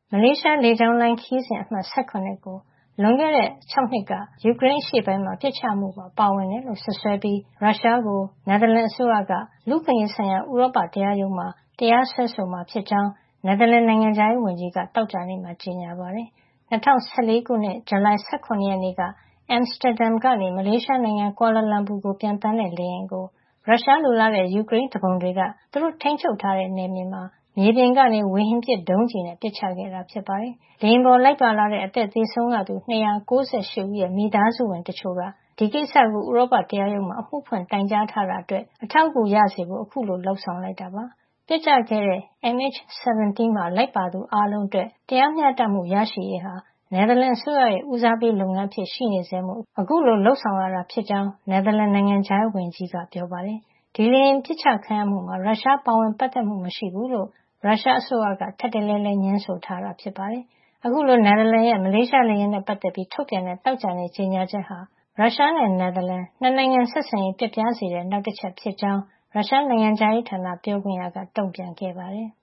မလေးရှားလေကြောင်းလိုင်းခရီးစဉ်အမှတ် 17 ကိုလွန်ခဲ့တဲ့ 6 နှစ်က ယူကရိန်းအရှေ့ပိုင်းမှာပစ်ချမှုမှာပါဝင်တယ်လို့စွပ်စွဲပြီးရုရှားကိုနယ်သာလန်အစိုးရကလူ့အခွင့်အရေးဆိုင်ရာဥရောပတရားရုံးမှာတရားစွဲဆိုမှာဖြစ်ကြောင်းနယ်သာလန်နိုင်ငံခြားရေးဝန်ကြီးကသောကြာနေ့မှာကြေညာပါတယ်။2014 ခုနှစ်ဇူလိုင်17 ရက်နေ့ကအမ်စတာဒမ်ကနေမလေးရှားနိုင်ငံကွာလာလမ်ပူကိုပျံသန်းတဲ့လေယာဉ်ကိုရုရှားလိုလားတဲ့ယူကရိန်းသူပုန်တွေကသူတို့ထိန်းချုပ်ထားတဲ့နယ်မြေမှာမြေပြင်ကနေဝေဟင်ပစ်ဒုံးကျည်နဲ့ပစ်ချခဲ့တာဖြစ်ပါတယ်။လေယာဉ်ပေါ်လိုက်ပါလာတဲ့အသက်သေဆုံးရသူ298ဦးရဲ့မိသားစုဝင်တချို့ကဒီကိစ္စကိုဥရောပတရားရုံးမှာအမှုဖွင့်တိုင်ကြားထားတာအတွက်အထောက်အကူရစေဖို့အခုလိုလှုံ့ဆော်လိုက်တာပါ။ပျက်ကျခဲ့တဲ့ MH17 မှာလိုက်ပါသူအားလုံးအတွက်တရားမျှတမှုရရှိရေးဟာနယ်သာလန်အစိုးရရဲ့ဦးစားပေးလုပ်ငန်းအဖြစ်ရှိနေဆဲမို့အခုလိုလှုံ့ဆော်ရတာဖြစ်ကြောင်းနယ်သာလန်နိုင်ငံခြားရေးဝန်ကြီးကပြောပါတယ်။ဒီလေယာဉ်ပစ်ချခံရမှုမှာရုရှားပါဝင်ပတ်သက်မှုမရှိဘူးလို့ရုရှားအစိုးရကထပ်တလဲလဲညင်းဆိုထားတာဖြစ်ပါတယ်။အခုလိုနယ်သာလန်ရဲ့မလေးရှားလေယာဉ်နဲ့ပတ်သက်ပြီးထုတ်ပြန်တဲ့တောက်ကြတဲ့ကြေညာချက်ဟာရုရှားနဲ့နယ်သာလန်နှစ်နိုင်ငံဆက်ဆံရေးပျက်ပြားစေတဲ့နောက်တစ်ချက်ဖြစ်ကြောင်းရုရှားနိုင်ငံခြားရေးဌာနပြောခွင့်ရကတုံ့ပြန်ခဲ့ပါတယ်။